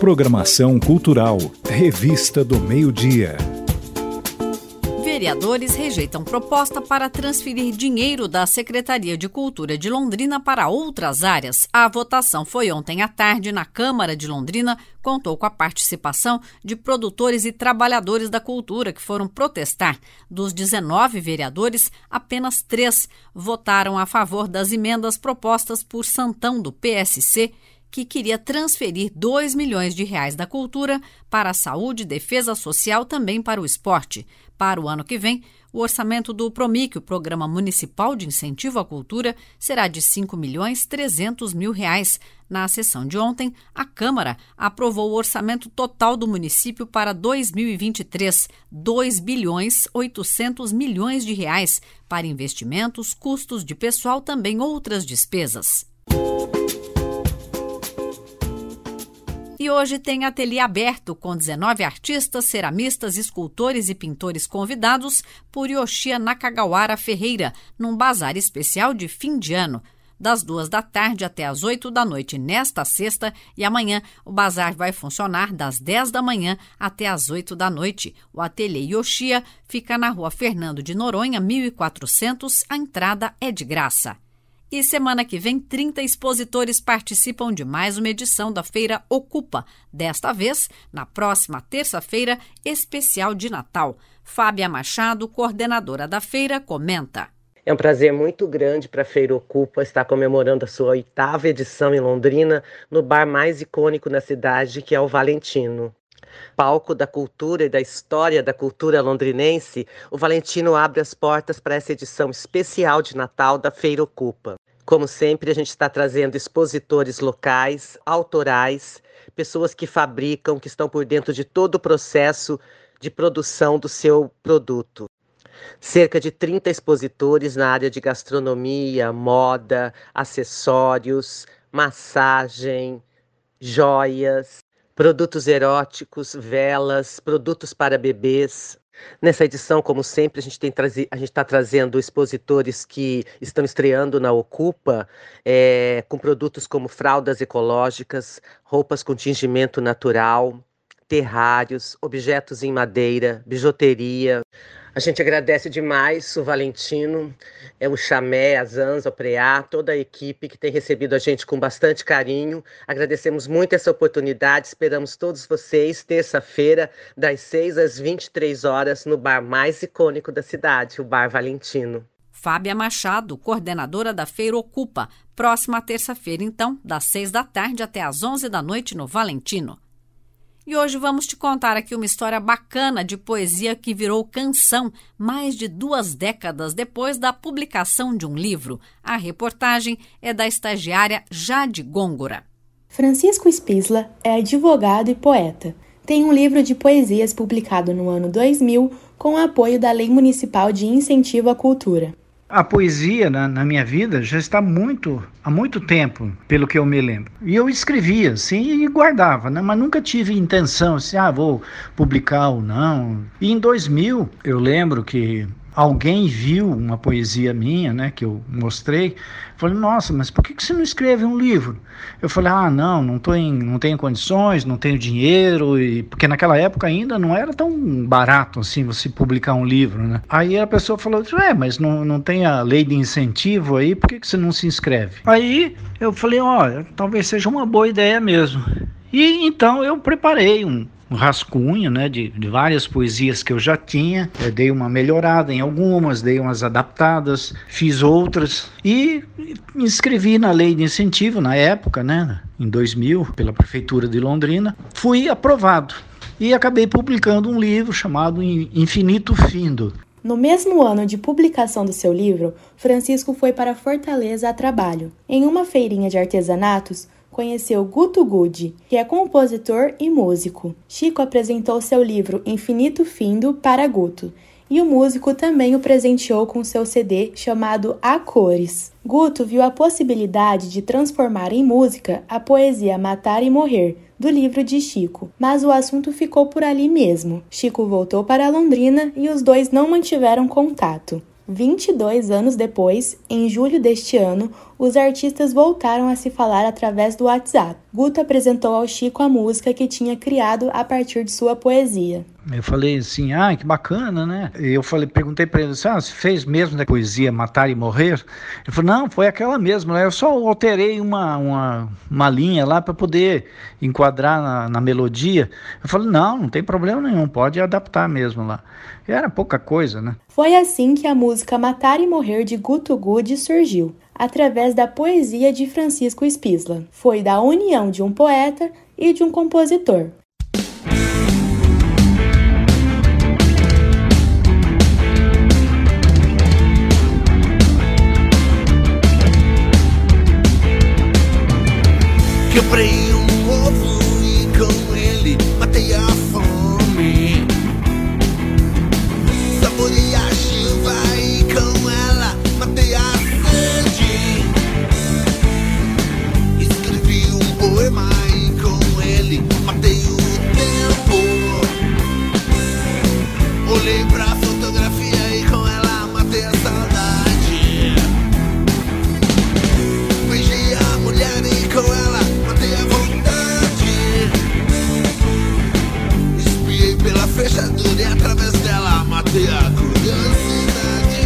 Programação Cultural, Revista do Meio-Dia. Vereadores rejeitam proposta para transferir dinheiro da Secretaria de Cultura de Londrina para outras áreas. A votação foi ontem à tarde na Câmara de Londrina, contou com a participação de produtores e trabalhadores da cultura que foram protestar. Dos 19 vereadores, apenas 3 votaram a favor das emendas propostas por Santão, do PSC, que queria transferir R$2 milhões da cultura para a saúde e defesa social, também para o esporte. Para o ano que vem, o orçamento do PROMIC, o Programa Municipal de Incentivo à Cultura, será de R$5.300.000. Na sessão de ontem, a Câmara aprovou o orçamento total do município para 2023, R$2.800.000.000 para investimentos, custos de pessoal, também outras despesas. E hoje tem ateliê aberto com 19 artistas, ceramistas, escultores e pintores convidados por Yoshia Nakagawara Ferreira, num bazar especial de fim de ano. Das 2 da tarde até as 8 da noite nesta sexta, e amanhã o bazar vai funcionar das 10 da manhã até as 8 da noite. O ateliê Yoshia fica na rua Fernando de Noronha, 1400, a entrada é de graça. E semana que vem, 30 expositores participam de mais uma edição da Feira Ocupa. Desta vez, na próxima terça-feira, especial de Natal. Fábia Machado, coordenadora da feira, comenta. É um prazer muito grande para a Feira Ocupa estar comemorando a sua 8ª edição em Londrina, no bar mais icônico na cidade, que é o Valentino. Palco da cultura e da história da cultura londrinense, o Valentino abre as portas para essa edição especial de Natal da Feira Ocupa. Como sempre, a gente está trazendo expositores locais, autorais, pessoas que fabricam, que estão por dentro de todo o processo de produção do seu produto. Cerca de 30 expositores na área de gastronomia, moda, acessórios, massagem, joias, produtos eróticos, velas, produtos para bebês. Nessa edição, como sempre, a gente está trazendo expositores que estão estreando na Ocupa, com produtos como fraldas ecológicas, roupas com tingimento natural, terrários, objetos em madeira, bijuteria. A gente agradece demais o Valentino, o Chamé, a Zanza, o Preá, toda a equipe que tem recebido a gente com bastante carinho. Agradecemos muito essa oportunidade, esperamos todos vocês, terça-feira, das 6 às 23 horas, no bar mais icônico da cidade, o Bar Valentino. Fábia Machado, coordenadora da Feira Ocupa. Próxima terça-feira, então, das 6 da tarde até às 11 da noite no Valentino. E hoje vamos te contar aqui uma história bacana de poesia que virou canção mais de 2 décadas depois da publicação de um livro. A reportagem é da estagiária Jade Gôngora. Francisco Spisla é advogado e poeta. Tem um livro de poesias publicado no ano 2000 com o apoio da Lei Municipal de Incentivo à Cultura. A poesia na minha vida já está há muito tempo, pelo que eu me lembro. E eu escrevia, assim, e guardava, né? Mas nunca tive intenção, assim, vou publicar ou não. E em 2000, eu lembro que alguém viu uma poesia minha, né, que eu mostrei. Falei, nossa, mas por que você não escreve um livro? Eu falei, não tenho condições, não tenho dinheiro, porque naquela época ainda não era tão barato assim você publicar um livro, né? Aí a pessoa falou, mas não tem a lei de incentivo aí, por que você não se inscreve? Aí eu falei, talvez seja uma boa ideia mesmo. E então eu preparei um rascunho, né, de várias poesias que eu já tinha. Eu dei uma melhorada em algumas, dei umas adaptadas, fiz outras e me inscrevi na lei de incentivo na época, né, em 2000, pela Prefeitura de Londrina. Fui aprovado e acabei publicando um livro chamado Infinito Findo. No mesmo ano de publicação do seu livro, Francisco foi para Fortaleza a trabalho. Em uma feirinha de artesanatos, conheceu Guto Gudi, que é compositor e músico. Chico apresentou seu livro Infinito Findo para Guto, e o músico também o presenteou com seu CD chamado A Cores. Guto viu a possibilidade de transformar em música a poesia Matar e Morrer, do livro de Chico, mas o assunto ficou por ali mesmo. Chico voltou para Londrina e os dois não mantiveram contato. 22 anos depois, em julho deste ano, os artistas voltaram a se falar através do WhatsApp. Guto apresentou ao Chico a música que tinha criado a partir de sua poesia. Eu falei assim, que bacana, né? Eu perguntei para ele assim, você fez mesmo da poesia Matar e Morrer? Ele falou, não, foi aquela mesmo, né? Eu só alterei uma linha lá para poder enquadrar na melodia. Eu falei, não tem problema nenhum, pode adaptar mesmo lá. E era pouca coisa, né? Foi assim que a música Matar e Morrer de Guto Gude surgiu, através da poesia de Francisco Spisla. Foi da união de um poeta e de um compositor. Quebrei um ovo e com ele matei a fome. Saborei a chuva e com ela matei a sede. Escrevi um poema e com ele matei o tempo. Olhei pra fotografia e com ela matei a saudade. Beijei a mulher e com ela pela fechadura e através dela matei a curiosidade.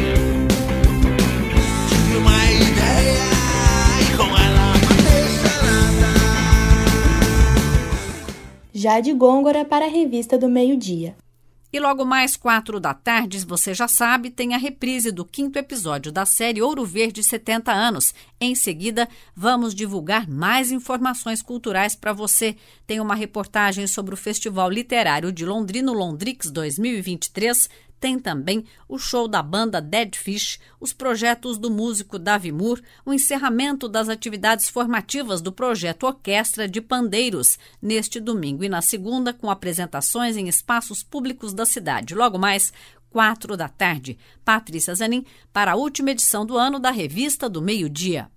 Tive uma ideia e com ela matei a charada. Jade Gôngora para a Revista do Meio-Dia. E logo mais 16h, você já sabe, tem a reprise do 5º episódio da série Ouro Verde 70 anos. Em seguida, vamos divulgar mais informações culturais para você. Tem uma reportagem sobre o Festival Literário de Londrina, Londrix 2023. Tem também o show da banda Dead Fish, os projetos do músico Davi Moore, o encerramento das atividades formativas do projeto Orquestra de Pandeiros, neste domingo e na segunda, com apresentações em espaços públicos da cidade. Logo mais, 16h. Patrícia Zanin, para a última edição do ano da Revista do Meio-Dia.